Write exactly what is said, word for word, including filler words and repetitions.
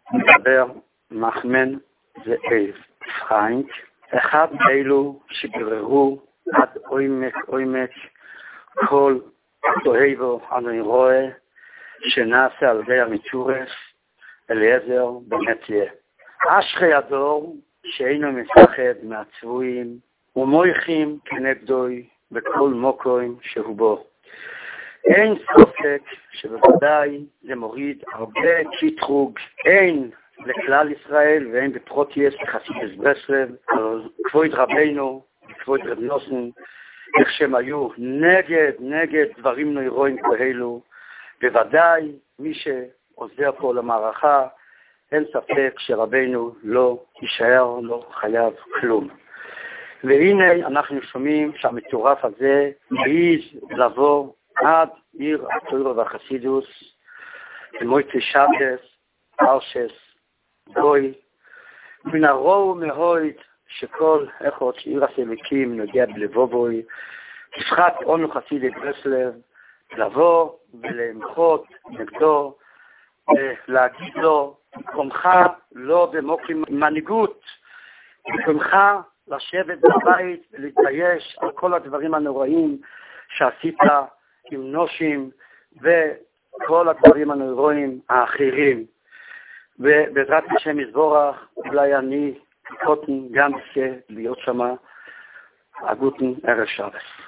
מדבר נחמן זאב פרנק, אחד מאלו שגררו עד עומק עומק כל תאהבו אני רואה שנעשה על ידי המצורף אליעזר בנתיה. אשרי הדור שאינו מפחד מהצבועים ומויכים כנגדוי בכל מוקוים שהוא בו. אין ספק שבוודאי זה מוריד הרבה קיטרוג, אין לכלל ישראל ואין בפרוטיאס לחסידס ברסלב, כבוד רבינו, כבוד רב נוסן, איך שהם היו נגד, נגד דברים נוירואים כאלו, בוודאי מי שעוזר פה למערכה, אין ספק שרבינו לא יישאר, לא חייב כלום. והנה אנחנו שומעים שהמטורף הזה מעיז לבוא עד עיר התורה והחסידוס, למועצת שבס, פרשס, גוי, מן הרוע ומהויד שכל אחד שעיר הסלקים נוגע בלבובוי, תפחת אונו חסידי ברסלב, לבוא ולמחות נגדו, להגיד לו, מקומך לא במוקרים מנהיגות, מקומך לשבת בבית ולהתבייש על כל הדברים הנוראים שעשית עם נושים וכל הדברים הנוראים האחרים. ובעזרת השם יזבורך, אולי אני קוטן גם עושה להיות שמה הגותן ערב שבס.